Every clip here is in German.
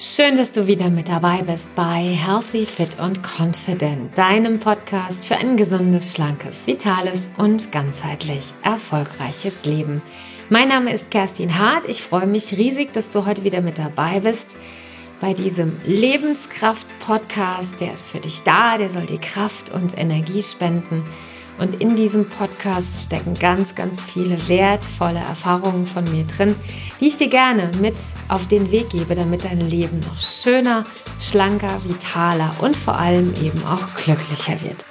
Schön, dass du wieder mit dabei bist bei Healthy, Fit und Confident, deinem Podcast für ein gesundes, schlankes, vitales und ganzheitlich erfolgreiches Leben. Mein Name ist Kerstin Hart. Ich freue mich riesig, dass du heute wieder mit dabei bist bei diesem Lebenskraft-Podcast. Der ist für dich da, der soll dir Kraft und Energie spenden. Und in diesem Podcast stecken ganz, ganz viele wertvolle Erfahrungen von mir drin, die ich dir gerne mit auf den Weg gebe, damit dein Leben noch schöner, schlanker, vitaler und vor allem eben auch glücklicher wird.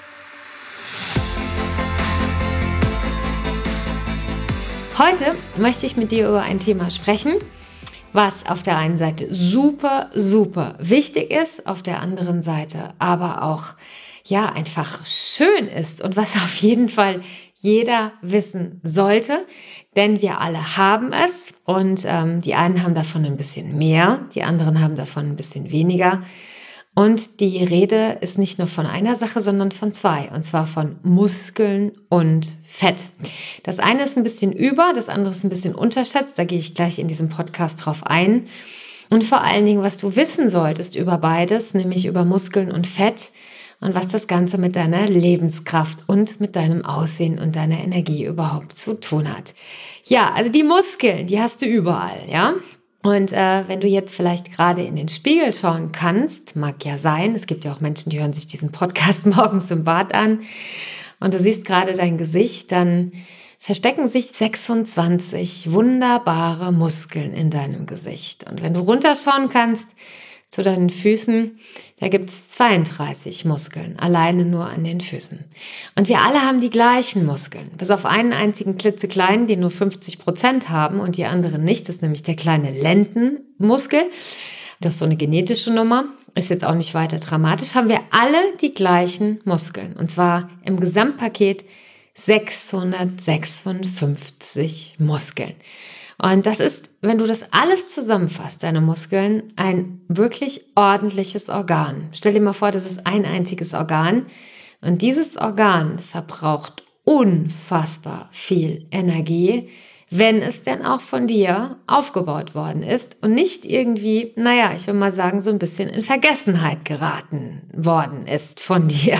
Heute möchte ich mit dir über ein Thema sprechen, was auf der einen Seite super, super wichtig ist, auf der anderen Seite aber auch einfach schön ist und was auf jeden Fall jeder wissen sollte, denn wir alle haben es und die einen haben davon ein bisschen mehr, die anderen haben davon ein bisschen weniger. Und die Rede ist nicht nur von einer Sache, sondern von zwei, und zwar von Muskeln und Fett. Das eine ist ein bisschen das andere ist ein bisschen unterschätzt, da gehe ich gleich in diesem Podcast drauf ein. Und vor allen Dingen, was du wissen solltest über beides, nämlich über Muskeln und Fett und was das Ganze mit deiner Lebenskraft und mit deinem Aussehen und deiner Energie überhaupt zu tun hat. Ja, also die Muskeln, die hast du überall, ja. Und wenn du jetzt vielleicht gerade in den Spiegel schauen kannst, mag ja sein, es gibt ja auch Menschen, die hören sich diesen Podcast morgens im Bad an und du siehst gerade dein Gesicht, dann verstecken sich 26 wunderbare Muskeln in deinem Gesicht. Und wenn du runterschauen kannst zu deinen Füßen, da gibt's 32 Muskeln, alleine nur an den Füßen. Und wir alle haben die gleichen Muskeln, bis auf einen einzigen klitzekleinen, die nur 50% haben und die anderen nicht. Das ist nämlich der kleine Lendenmuskel. Das ist so eine genetische Nummer, ist jetzt auch nicht weiter dramatisch. Haben wir alle die gleichen Muskeln, und zwar im Gesamtpaket 656 Muskeln. Und das ist, wenn du das alles zusammenfasst, deine Muskeln, ein wirklich ordentliches Organ. Stell dir mal vor, das ist ein einziges Organ. Und dieses Organ verbraucht unfassbar viel Energie, wenn es denn auch von dir aufgebaut worden ist und nicht irgendwie, ich will mal sagen, so ein bisschen in Vergessenheit geraten worden ist von dir.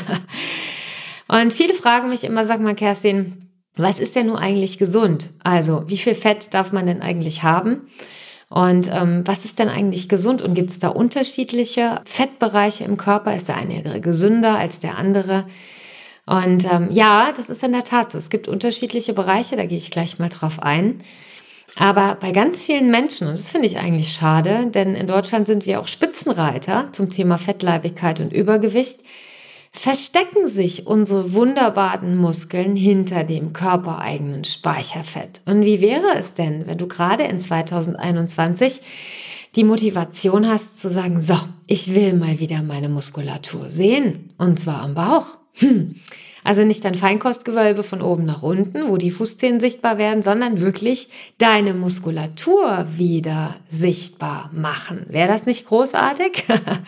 Und viele fragen mich immer, sag mal, Kerstin, was ist denn nun eigentlich gesund? Also, wie viel Fett darf man denn eigentlich haben? Und was ist denn eigentlich gesund? Und gibt es da unterschiedliche Fettbereiche im Körper? Ist der eine gesünder als der andere? Und das ist in der Tat so. Es gibt unterschiedliche Bereiche, da gehe ich gleich mal drauf ein. Aber bei ganz vielen Menschen, und das finde ich eigentlich schade, denn in Deutschland sind wir auch Spitzenreiter zum Thema Fettleibigkeit und Übergewicht, verstecken sich unsere wunderbaren Muskeln hinter dem körpereigenen Speicherfett. Und wie wäre es denn, wenn du gerade in 2021 die Motivation hast zu sagen, so, ich will mal wieder meine Muskulatur sehen, und zwar am Bauch. Also nicht dein Feinkostgewölbe von oben nach unten, wo die Fußzehen sichtbar werden, sondern wirklich deine Muskulatur wieder sichtbar machen. Wäre das nicht großartig?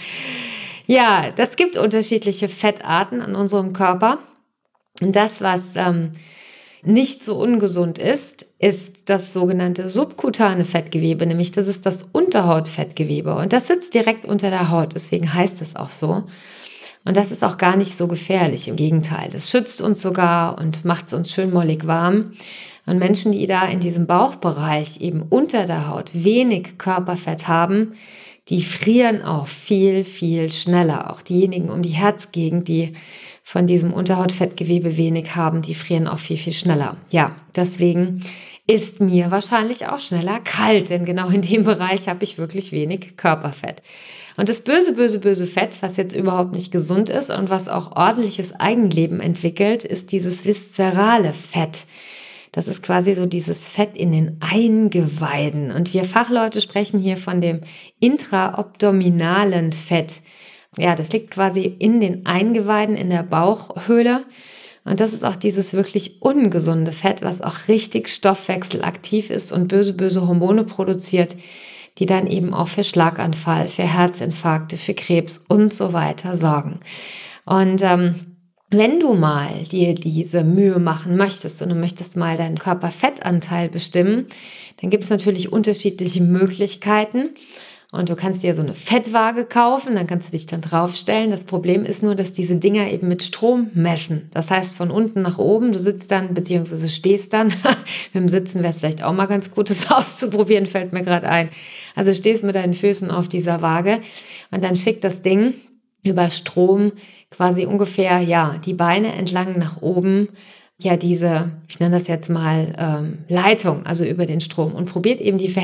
Ja, das gibt unterschiedliche Fettarten in unserem Körper. Und das, was nicht so ungesund ist, ist das sogenannte subkutane Fettgewebe, nämlich das ist das Unterhautfettgewebe. Und das sitzt direkt unter der Haut, deswegen heißt es auch so. Und das ist auch gar nicht so gefährlich, im Gegenteil. Das schützt uns sogar und macht es uns schön mollig warm. Und Menschen, die da in diesem Bauchbereich eben unter der Haut wenig Körperfett haben, die frieren auch viel, viel schneller. Auch diejenigen um die Herzgegend, die von diesem Unterhautfettgewebe wenig haben, die frieren auch viel, viel schneller. Ja, deswegen ist mir wahrscheinlich auch schneller kalt, denn genau in dem Bereich habe ich wirklich wenig Körperfett. Und das böse, böse, böse Fett, was jetzt überhaupt nicht gesund ist und was auch ordentliches Eigenleben entwickelt, ist dieses viszerale Fett. Das ist quasi so dieses Fett in den Eingeweiden. Und wir Fachleute sprechen hier von dem intraabdominalen Fett. Ja, das liegt quasi in den Eingeweiden, in der Bauchhöhle. Und das ist auch dieses wirklich ungesunde Fett, was auch richtig stoffwechselaktiv ist und böse, böse Hormone produziert, die dann eben auch für Schlaganfall, für Herzinfarkte, für Krebs und so weiter sorgen. Und wenn du mal dir diese Mühe machen möchtest und du möchtest mal deinen Körperfettanteil bestimmen, dann gibt es natürlich unterschiedliche Möglichkeiten. Und du kannst dir so eine Fettwaage kaufen, dann kannst du dich dann draufstellen. Das Problem ist nur, dass diese Dinger eben mit Strom messen. Das heißt, von unten nach oben, du sitzt dann, beziehungsweise stehst dann, mit dem Sitzen wäre es vielleicht auch mal ganz gut, das auszuprobieren, fällt mir gerade ein. Also stehst mit deinen Füßen auf dieser Waage und dann schickt das Ding über Strom quasi ungefähr, ja, die Beine entlang nach oben, ja, diese, ich nenne das jetzt mal Leitung, also über den Strom und probiert eben die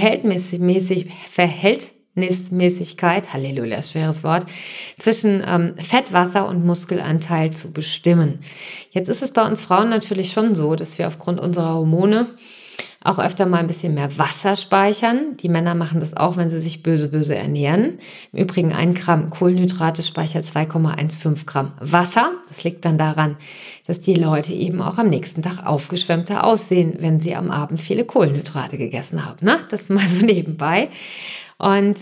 Verhältnismäßigkeit, Halleluja, schweres Wort, zwischen Fett, Wasser und Muskelanteil zu bestimmen. Jetzt ist es bei uns Frauen natürlich schon so, dass wir aufgrund unserer Hormone auch öfter mal ein bisschen mehr Wasser speichern. Die Männer machen das auch, wenn sie sich böse ernähren. Im Übrigen 1 Gramm Kohlenhydrate speichert 2,15 Gramm Wasser. Das liegt dann daran, dass die Leute eben auch am nächsten Tag aufgeschwemmter aussehen, wenn sie am Abend viele Kohlenhydrate gegessen haben. Ne? Das mal so nebenbei. Und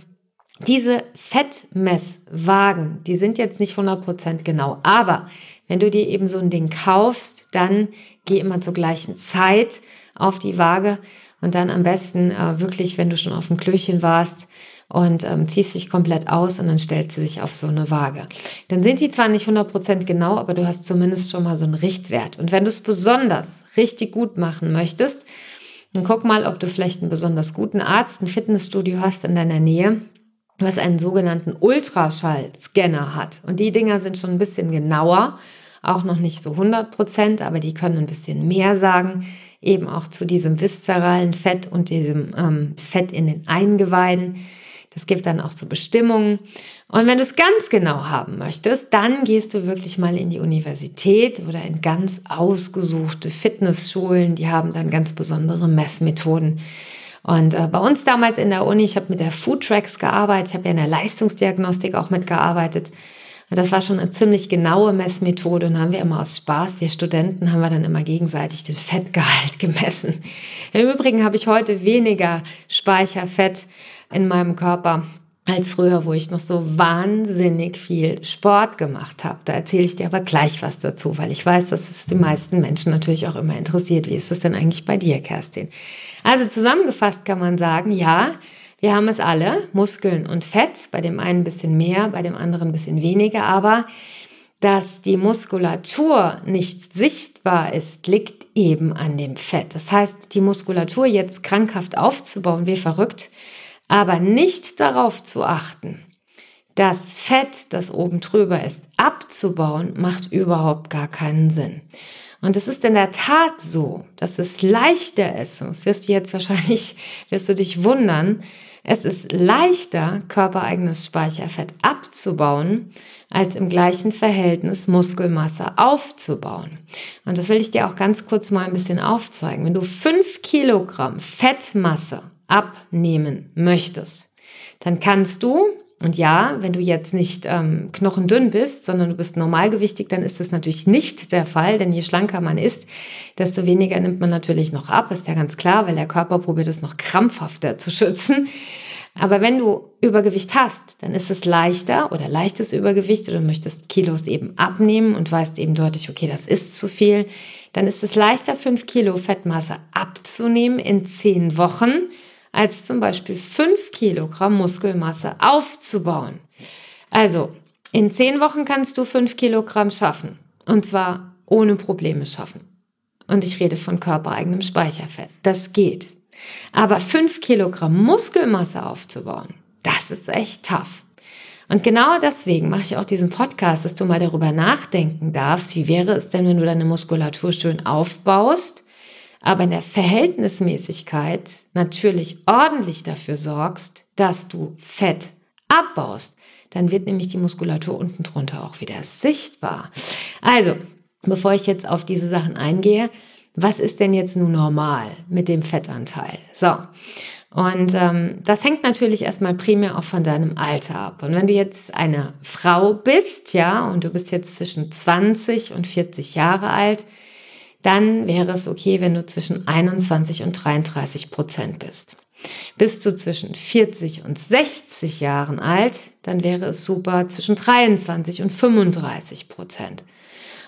diese Fettmesswagen, die sind jetzt nicht 100% genau, aber wenn du dir eben so ein Ding kaufst, dann geh immer zur gleichen Zeit auf die Waage und dann am besten wirklich, wenn du schon auf dem Klöchen warst und ziehst dich komplett aus und dann stellst du dich auf so eine Waage. Dann sind die zwar nicht 100% genau, aber du hast zumindest schon mal so einen Richtwert. Und wenn du es besonders richtig gut machen möchtest, dann guck mal, ob du vielleicht einen besonders guten Arzt, ein Fitnessstudio hast in deiner Nähe, was einen sogenannten Ultraschallscanner hat. Und die Dinger sind schon ein bisschen genauer, auch noch nicht so 100%, aber die können ein bisschen mehr sagen, eben auch zu diesem viszeralen Fett und diesem Fett in den Eingeweiden. Das gibt dann auch so Bestimmungen. Und wenn du es ganz genau haben möchtest, dann gehst du wirklich mal in die Universität oder in ganz ausgesuchte Fitnessschulen. Die haben dann ganz besondere Messmethoden. Und bei uns damals in der Uni, ich habe mit der Foodtracks gearbeitet, ich habe ja in der Leistungsdiagnostik auch mitgearbeitet. Und das war schon eine ziemlich genaue Messmethode und haben wir immer aus Spaß, wir Studenten, haben wir dann immer gegenseitig den Fettgehalt gemessen. Im Übrigen habe ich heute weniger Speicherfett in meinem Körper als früher, wo ich noch so wahnsinnig viel Sport gemacht habe. Da erzähle ich dir aber gleich was dazu, weil ich weiß, dass es die meisten Menschen natürlich auch immer interessiert. Wie ist das denn eigentlich bei dir, Kerstin? Also zusammengefasst kann man sagen, ja, wir haben es alle, Muskeln und Fett, bei dem einen ein bisschen mehr, bei dem anderen ein bisschen weniger, aber dass die Muskulatur nicht sichtbar ist, liegt eben an dem Fett. Das heißt, die Muskulatur jetzt krankhaft aufzubauen, wie verrückt, aber nicht darauf zu achten, das Fett, das oben drüber ist, abzubauen, macht überhaupt gar keinen Sinn. Und es ist in der Tat so, dass es leichter ist, und das wirst du dich wundern, es ist leichter, körpereigenes Speicherfett abzubauen, als im gleichen Verhältnis Muskelmasse aufzubauen. Und das will ich dir auch ganz kurz mal ein bisschen aufzeigen. Wenn du 5 Kilogramm Fettmasse abnehmen möchtest, dann kannst du, und ja, wenn du jetzt nicht knochendünn bist, sondern du bist normalgewichtig, dann ist das natürlich nicht der Fall, denn je schlanker man ist, desto weniger nimmt man natürlich noch ab, ist ja ganz klar, weil der Körper probiert es noch krampfhafter zu schützen. Aber wenn du Übergewicht hast, dann ist es leichter oder leichtes Übergewicht oder du möchtest Kilos eben abnehmen und weißt eben deutlich, okay, das ist zu viel, dann ist es leichter, 5 Kilo Fettmasse abzunehmen in 10 Wochen, als zum Beispiel 5 Kilogramm Muskelmasse aufzubauen. Also, in 10 Wochen kannst du 5 Kilogramm schaffen. Und zwar ohne Probleme schaffen. Und ich rede von körpereigenem Speicherfett. Das geht. Aber 5 Kilogramm Muskelmasse aufzubauen, das ist echt tough. Und genau deswegen mache ich auch diesen Podcast, dass du mal darüber nachdenken darfst, wie wäre es denn, wenn du deine Muskulatur schön aufbaust, aber in der Verhältnismäßigkeit natürlich ordentlich dafür sorgst, dass du Fett abbaust. Dann wird nämlich die Muskulatur unten drunter auch wieder sichtbar. Also, bevor ich jetzt auf diese Sachen eingehe, was ist denn jetzt nun normal mit dem Fettanteil? So, und das hängt natürlich erstmal primär auch von deinem Alter ab. Und wenn du jetzt eine Frau bist, ja, und du bist jetzt zwischen 20 und 40 Jahre alt, dann wäre es okay, wenn du zwischen 21 und 33% bist. Bist du zwischen 40 und 60 Jahren alt, dann wäre es super zwischen 23 und 35%.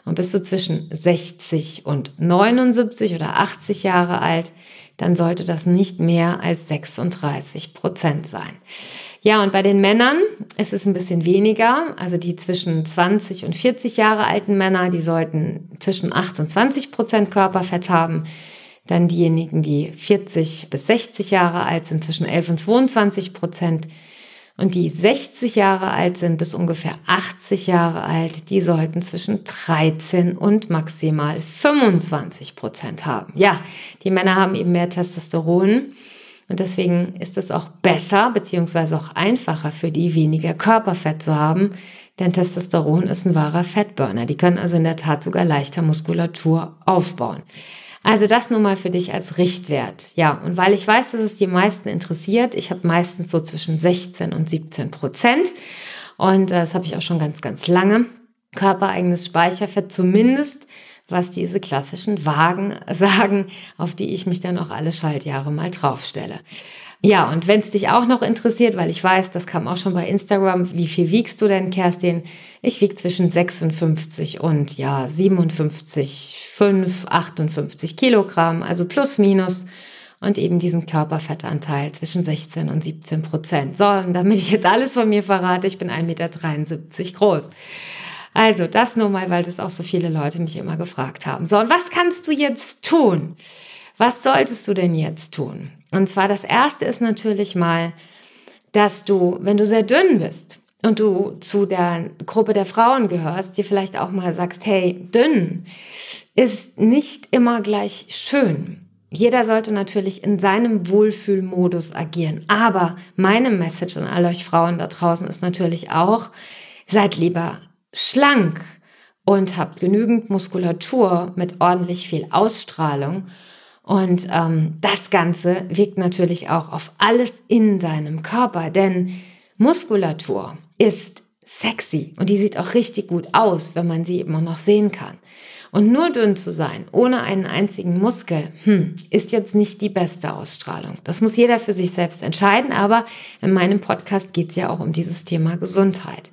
Und bist du zwischen 60 und 79 oder 80 Jahre alt, dann sollte das nicht mehr als 36% sein. Ja, und bei den Männern ist es ein bisschen weniger. Also die zwischen 20 und 40 Jahre alten Männer, die sollten zwischen 28% Körperfett haben. Dann diejenigen, die 40 bis 60 Jahre alt sind, zwischen 11 und 22%. Und die 60 Jahre alt sind bis ungefähr 80 Jahre alt, die sollten zwischen 13 und maximal 25% haben. Ja, die Männer haben eben mehr Testosteron und deswegen ist es auch besser beziehungsweise auch einfacher für die, weniger Körperfett zu haben, denn Testosteron ist ein wahrer Fettburner. Die können also in der Tat sogar leichter Muskulatur aufbauen. Also das nur mal für dich als Richtwert. Ja, und weil ich weiß, dass es die meisten interessiert, ich habe meistens so zwischen 16 und 17%. Und das habe ich auch schon ganz, ganz lange. Körpereigenes Speicherfett, zumindest was diese klassischen Wagen sagen, auf die ich mich dann auch alle Schaltjahre mal draufstelle. Ja, und wenn es dich auch noch interessiert, weil ich weiß, das kam auch schon bei Instagram, wie viel wiegst du denn, Kerstin? Ich wiege zwischen 56 und 57,5, 58 Kilogramm, also plus minus und eben diesen Körperfettanteil zwischen 16 und 17%. So, und damit ich jetzt alles von mir verrate, ich bin 1,73 Meter groß. Also das nur mal, weil das auch so viele Leute mich immer gefragt haben. So, und was kannst du jetzt tun? Was solltest du denn jetzt tun? Und zwar das Erste ist natürlich mal, dass du, wenn du sehr dünn bist und du zu der Gruppe der Frauen gehörst, dir vielleicht auch mal sagst, hey, dünn ist nicht immer gleich schön. Jeder sollte natürlich in seinem Wohlfühlmodus agieren. Aber meine Message an all euch Frauen da draußen ist natürlich auch, seid lieber schlank und habt genügend Muskulatur mit ordentlich viel Ausstrahlung. Und das Ganze wirkt natürlich auch auf alles in deinem Körper, denn Muskulatur ist sexy und die sieht auch richtig gut aus, wenn man sie immer noch sehen kann. Und nur dünn zu sein, ohne einen einzigen Muskel, ist jetzt nicht die beste Ausstrahlung. Das muss jeder für sich selbst entscheiden, aber in meinem Podcast geht es ja auch um dieses Thema Gesundheit.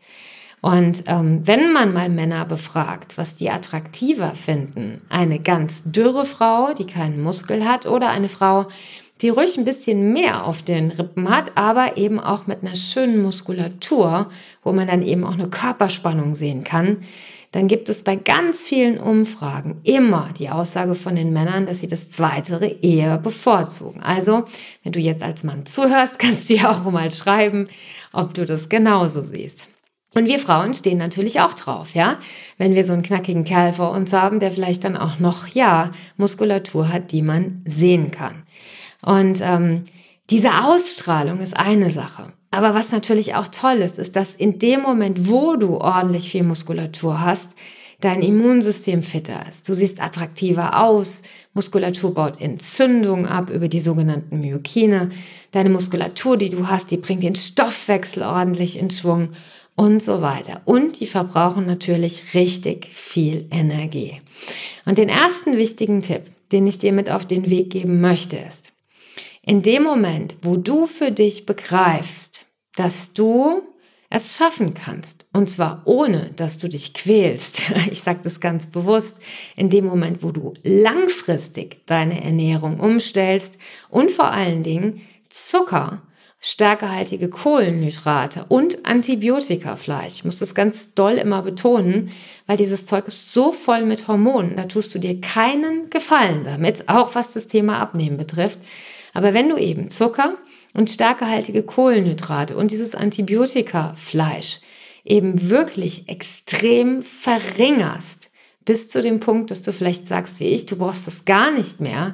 Und wenn man mal Männer befragt, was die attraktiver finden, eine ganz dürre Frau, die keinen Muskel hat, oder eine Frau, die ruhig ein bisschen mehr auf den Rippen hat, aber eben auch mit einer schönen Muskulatur, wo man dann eben auch eine Körperspannung sehen kann, dann gibt es bei ganz vielen Umfragen immer die Aussage von den Männern, dass sie das Zweitere eher bevorzugen. Also, wenn du jetzt als Mann zuhörst, kannst du ja auch mal schreiben, ob du das genauso siehst. Und wir Frauen stehen natürlich auch drauf, ja, wenn wir so einen knackigen Kerl vor uns haben, der vielleicht dann auch noch, Muskulatur hat, die man sehen kann. Und diese Ausstrahlung ist eine Sache. Aber was natürlich auch toll ist, ist, dass in dem Moment, wo du ordentlich viel Muskulatur hast, dein Immunsystem fitter ist. Du siehst attraktiver aus, Muskulatur baut Entzündung ab über die sogenannten Myokine. Deine Muskulatur, die du hast, die bringt den Stoffwechsel ordentlich in Schwung und so weiter. Und die verbrauchen natürlich richtig viel Energie. Und den ersten wichtigen Tipp, den ich dir mit auf den Weg geben möchte, ist, in dem Moment, wo du für dich begreifst, dass du es schaffen kannst, und zwar ohne, dass du dich quälst, ich sage das ganz bewusst, in dem Moment, wo du langfristig deine Ernährung umstellst und vor allen Dingen Zucker, stärkehaltige Kohlenhydrate und Antibiotikafleisch. Ich muss das ganz doll immer betonen, weil dieses Zeug ist so voll mit Hormonen, da tust du dir keinen Gefallen damit, auch was das Thema Abnehmen betrifft. Aber wenn du eben Zucker und stärkehaltige Kohlenhydrate und dieses Antibiotikafleisch eben wirklich extrem verringerst, bis zu dem Punkt, dass du vielleicht sagst wie ich, du brauchst das gar nicht mehr,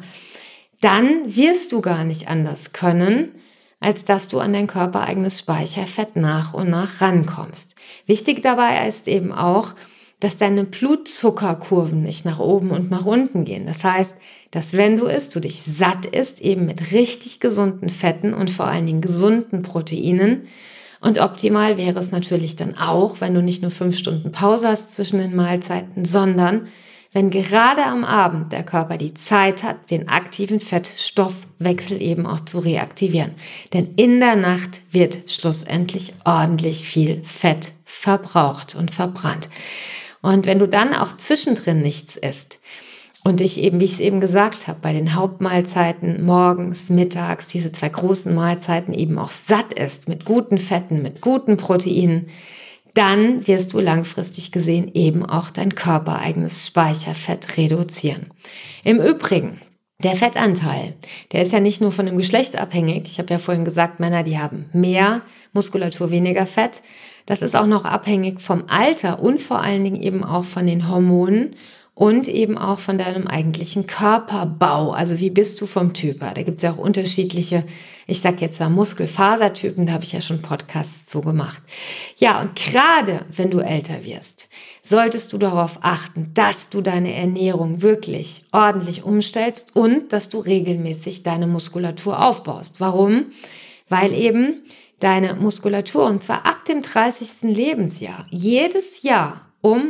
dann wirst du gar nicht anders können, als dass du an dein körpereigenes Speicherfett nach und nach rankommst. Wichtig dabei ist eben auch, dass deine Blutzuckerkurven nicht nach oben und nach unten gehen. Das heißt, dass wenn du isst, du dich satt isst, eben mit richtig gesunden Fetten und vor allen Dingen gesunden Proteinen. Und optimal wäre es natürlich dann auch, wenn du nicht nur 5 Stunden Pause hast zwischen den Mahlzeiten, sondern wenn gerade am Abend der Körper die Zeit hat, den aktiven Fettstoffwechsel eben auch zu reaktivieren. Denn in der Nacht wird schlussendlich ordentlich viel Fett verbraucht und verbrannt. Und wenn du dann auch zwischendrin nichts isst und dich eben, wie ich es eben gesagt habe, bei den Hauptmahlzeiten morgens, mittags, diese 2 großen Mahlzeiten eben auch satt isst mit guten Fetten, mit guten Proteinen, dann wirst du langfristig gesehen eben auch dein körpereigenes Speicherfett reduzieren. Im Übrigen, der Fettanteil, der ist ja nicht nur von dem Geschlecht abhängig. Ich habe ja vorhin gesagt, Männer, die haben mehr Muskulatur, weniger Fett. Das ist auch noch abhängig vom Alter und vor allen Dingen eben auch von den Hormonen und eben auch von deinem eigentlichen Körperbau. Also wie bist du vom Typ her? Da gibt es ja auch unterschiedliche, ich sag jetzt mal Muskelfasertypen, da habe ich ja schon Podcasts zu gemacht. Ja, und gerade wenn du älter wirst, solltest du darauf achten, dass du deine Ernährung wirklich ordentlich umstellst und dass du regelmäßig deine Muskulatur aufbaust. Warum? Weil eben deine Muskulatur, und zwar ab dem 30. Lebensjahr, jedes Jahr um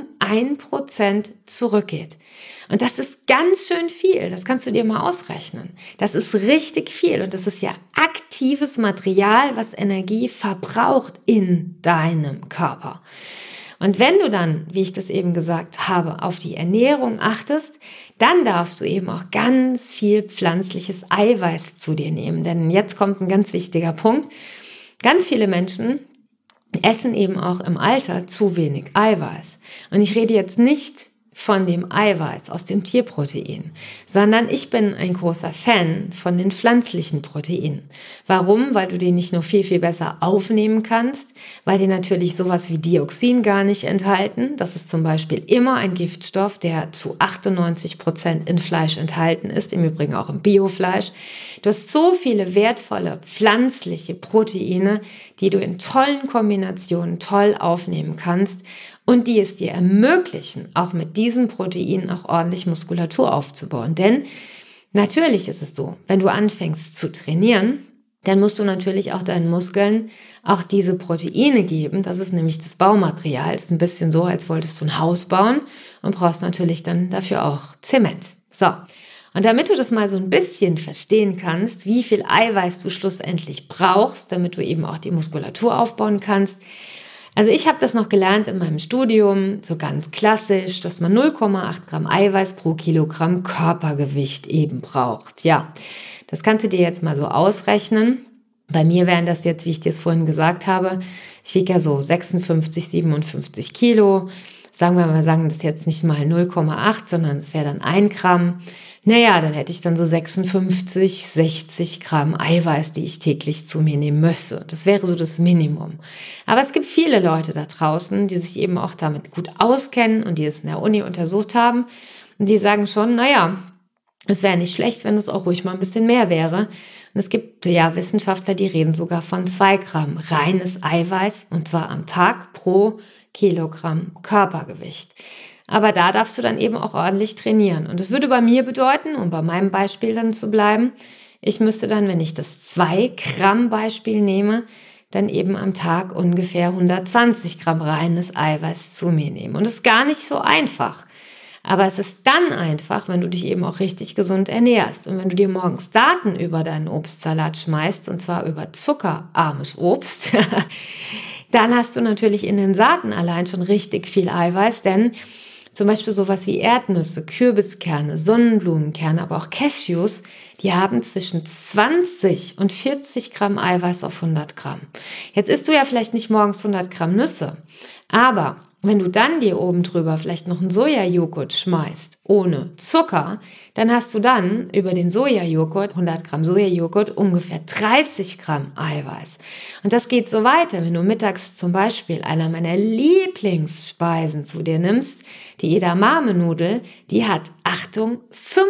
1% zurückgeht. Und das ist ganz schön viel. Das kannst du dir mal ausrechnen. Das ist richtig viel. Und das ist ja aktives Material, was Energie verbraucht in deinem Körper. Und wenn du dann, wie ich das eben gesagt habe, auf die Ernährung achtest, dann darfst du eben auch ganz viel pflanzliches Eiweiß zu dir nehmen. Denn jetzt kommt ein ganz wichtiger Punkt. Ganz viele Menschen essen eben auch im Alter zu wenig Eiweiß. Und ich rede jetzt nicht von dem Eiweiß aus dem Tierprotein, sondern ich bin ein großer Fan von den pflanzlichen Proteinen. Warum? Weil du die nicht nur viel, viel besser aufnehmen kannst, weil die natürlich sowas wie Dioxin gar nicht enthalten. Das ist zum Beispiel immer ein Giftstoff, der zu 98% in Fleisch enthalten ist, im Übrigen auch im Biofleisch. Du hast so viele wertvolle pflanzliche Proteine, die du in tollen Kombinationen toll aufnehmen kannst und die es dir ermöglichen, auch mit diesen Proteinen auch ordentlich Muskulatur aufzubauen. Denn natürlich ist es so, wenn du anfängst zu trainieren, dann musst du natürlich auch deinen Muskeln auch diese Proteine geben. Das ist nämlich das Baumaterial. Das ist ein bisschen so, als wolltest du ein Haus bauen und brauchst natürlich dann dafür auch Zement. So. Und damit du das mal so ein bisschen verstehen kannst, wie viel Eiweiß du schlussendlich brauchst, damit du eben auch die Muskulatur aufbauen kannst. Also ich habe das noch gelernt in meinem Studium, so ganz klassisch, dass man 0,8 Gramm Eiweiß pro Kilogramm Körpergewicht eben braucht. Ja, das kannst du dir jetzt mal so ausrechnen. Bei mir wären das jetzt, wie ich dir es vorhin gesagt habe, ich wiege ja so 56, 57 Kilo. Sagen wir mal, sagen das jetzt nicht mal 0,8, sondern es wäre dann 1 Gramm. Naja, dann hätte ich dann so 56, 60 Gramm Eiweiß, die ich täglich zu mir nehmen müsste. Das wäre so das Minimum. Aber es gibt viele Leute da draußen, die sich eben auch damit gut auskennen und die es in der Uni untersucht haben. Und die sagen schon, naja, es wäre nicht schlecht, wenn es auch ruhig mal ein bisschen mehr wäre. Und es gibt ja Wissenschaftler, die reden sogar von 2 Gramm reines Eiweiß, und zwar am Tag pro Kilogramm Körpergewicht. Aber da darfst du dann eben auch ordentlich trainieren. Und das würde bei mir bedeuten, um bei meinem Beispiel dann zu bleiben, ich müsste dann, wenn ich das 2 Gramm Beispiel nehme, dann eben am Tag ungefähr 120 Gramm reines Eiweiß zu mir nehmen. Und das ist gar nicht so einfach. Aber es ist dann einfach, wenn du dich eben auch richtig gesund ernährst. Und wenn du dir morgens Daten über deinen Obstsalat schmeißt, und zwar über zuckerarmes Obst, dann hast du natürlich in den Saaten allein schon richtig viel Eiweiß, denn zum Beispiel sowas wie Erdnüsse, Kürbiskerne, Sonnenblumenkerne, aber auch Cashews, die haben zwischen 20 und 40 Gramm Eiweiß auf 100 Gramm. Jetzt isst du ja vielleicht nicht morgens 100 Gramm Nüsse, aber wenn du dann dir oben drüber vielleicht noch einen Sojajoghurt schmeißt, ohne Zucker, dann hast du dann über den Sojajoghurt, 100 Gramm Sojajoghurt, ungefähr 30 Gramm Eiweiß. Und das geht so weiter, wenn du mittags zum Beispiel einer meiner Lieblingsspeisen zu dir nimmst, die Edamame-Nudel, die hat, Achtung,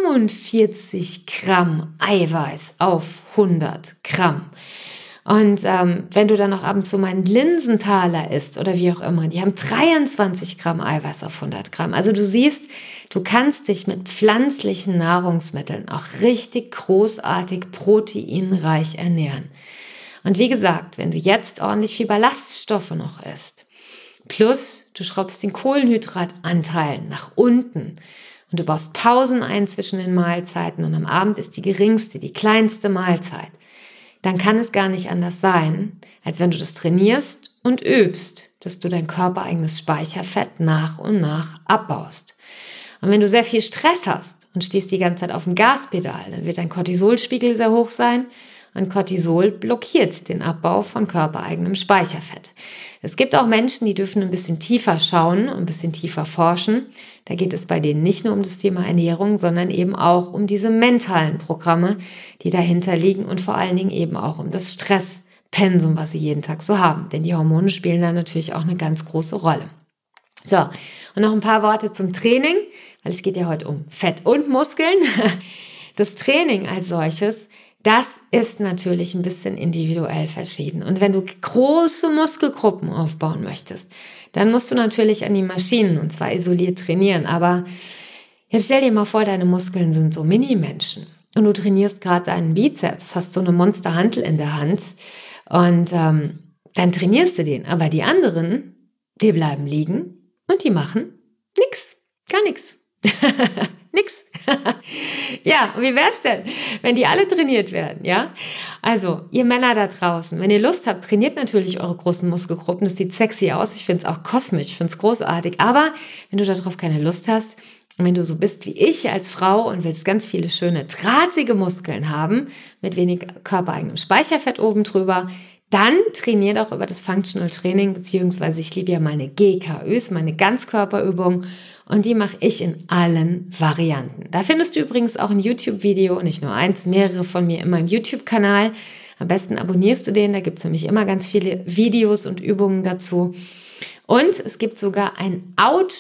45 Gramm Eiweiß auf 100 Gramm. Und wenn du dann noch ab und zu mal einen Linsenthaler isst oder wie auch immer, die haben 23 Gramm Eiweiß auf 100 Gramm. Also du siehst, du kannst dich mit pflanzlichen Nahrungsmitteln auch richtig großartig proteinreich ernähren. Und wie gesagt, wenn du jetzt ordentlich viel Ballaststoffe noch isst, plus du schraubst den Kohlenhydratanteil nach unten und du baust Pausen ein zwischen den Mahlzeiten und am Abend ist die geringste, die kleinste Mahlzeit, dann kann es gar nicht anders sein, als wenn du das trainierst und übst, dass du dein körpereigenes Speicherfett nach und nach abbaust. Und wenn du sehr viel Stress hast und stehst die ganze Zeit auf dem Gaspedal, dann wird dein Cortisolspiegel sehr hoch sein. Und Cortisol blockiert den Abbau von körpereigenem Speicherfett. Es gibt auch Menschen, die dürfen ein bisschen tiefer schauen und ein bisschen tiefer forschen. Da geht es bei denen nicht nur um das Thema Ernährung, sondern eben auch um diese mentalen Programme, die dahinter liegen und vor allen Dingen eben auch um das Stresspensum, was sie jeden Tag so haben. Denn die Hormone spielen da natürlich auch eine ganz große Rolle. So, und noch ein paar Worte zum Training, weil es geht ja heute um Fett und Muskeln. Das Training als solches, das ist natürlich ein bisschen individuell verschieden. Und wenn du große Muskelgruppen aufbauen möchtest, dann musst du natürlich an die Maschinen und zwar isoliert trainieren. Aber jetzt stell dir mal vor, deine Muskeln sind so Mini-Menschen und du trainierst gerade deinen Bizeps, hast so eine Monsterhantel in der Hand und dann trainierst du den. Aber die anderen, die bleiben liegen und die machen nix, gar nichts. Nix. Ja, wie wär's denn, wenn die alle trainiert werden, ja? Also, ihr Männer da draußen, wenn ihr Lust habt, trainiert natürlich eure großen Muskelgruppen. Das sieht sexy aus. Ich finde es auch kosmisch, ich finde es großartig. Aber wenn du darauf keine Lust hast, und wenn du so bist wie ich als Frau und willst ganz viele schöne, drahtige Muskeln haben, mit wenig körpereigenem Speicherfett oben drüber, dann trainier doch über das Functional Training, beziehungsweise ich liebe ja meine GKÖs, meine Ganzkörperübungen. Und die mache ich in allen Varianten. Da findest du übrigens auch ein YouTube-Video, nicht nur eins, mehrere von mir in meinem YouTube-Kanal. Am besten abonnierst du den, da gibt es nämlich immer ganz viele Videos und Übungen dazu. Und es gibt sogar ein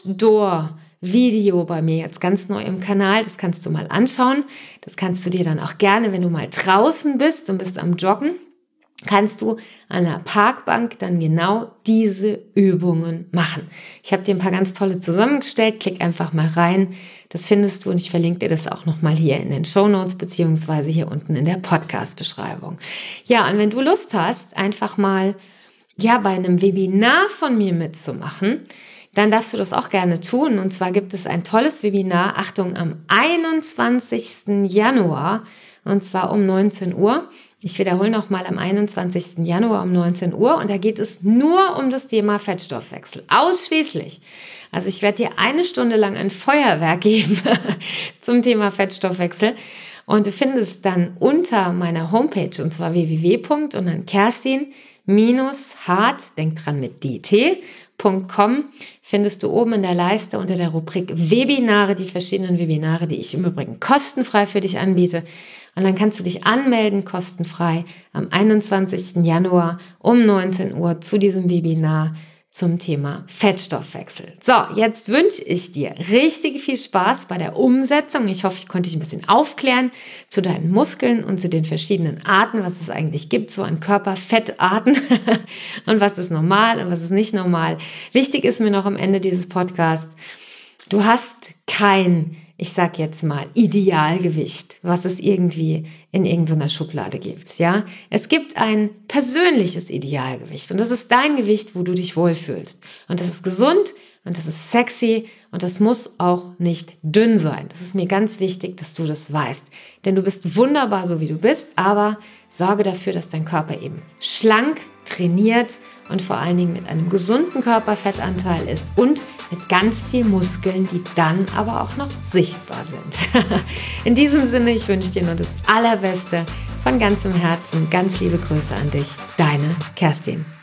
Outdoor-Video bei mir jetzt ganz neu im Kanal. Das kannst du mal anschauen. Das kannst du dir dann auch gerne, wenn du mal draußen bist und bist am Joggen, kannst du an der Parkbank dann genau diese Übungen machen. Ich habe dir ein paar ganz tolle zusammengestellt. Klick einfach mal rein. Das findest du und ich verlinke dir das auch nochmal hier in den Shownotes beziehungsweise hier unten in der Podcast-Beschreibung. Ja, und wenn du Lust hast, einfach mal bei einem Webinar von mir mitzumachen, dann darfst du das auch gerne tun. Und zwar gibt es ein tolles Webinar, Achtung, am 21. Januar und zwar um 19 Uhr. Ich wiederhole nochmal am 21. Januar um 19 Uhr und da geht es nur um das Thema Fettstoffwechsel. Ausschließlich. Also ich werde dir 1 Stunde lang ein Feuerwerk geben zum Thema Fettstoffwechsel und du findest dann unter meiner Homepage und zwar www. und dann Kerstin-Hart, denk dran mit DT.com, findest du oben in der Leiste unter der Rubrik Webinare, die verschiedenen Webinare, die ich im Übrigen kostenfrei für dich anbiete. Und dann kannst du dich anmelden, kostenfrei, am 21. Januar um 19 Uhr zu diesem Webinar zum Thema Fettstoffwechsel. So, jetzt wünsche ich dir richtig viel Spaß bei der Umsetzung. Ich hoffe, ich konnte dich ein bisschen aufklären zu deinen Muskeln und zu den verschiedenen Arten, was es eigentlich gibt, so an Körperfettarten und was ist normal und was ist nicht normal. Wichtig ist mir noch am Ende dieses Podcasts, du hast kein, ich sag jetzt mal, Idealgewicht, was es irgendwie in irgendeiner Schublade gibt, ja. Es gibt ein persönliches Idealgewicht und das ist dein Gewicht, wo du dich wohlfühlst. Und das ist gesund und das ist sexy und das muss auch nicht dünn sein. Das ist mir ganz wichtig, dass du das weißt. Denn du bist wunderbar, so wie du bist, aber sorge dafür, dass dein Körper eben schlank, trainiert und vor allen Dingen mit einem gesunden Körperfettanteil ist und mit ganz viel Muskeln, die dann aber auch noch sichtbar sind. In diesem Sinne, ich wünsche dir nur das Allerbeste von ganzem Herzen. Ganz liebe Grüße an dich, deine Kerstin.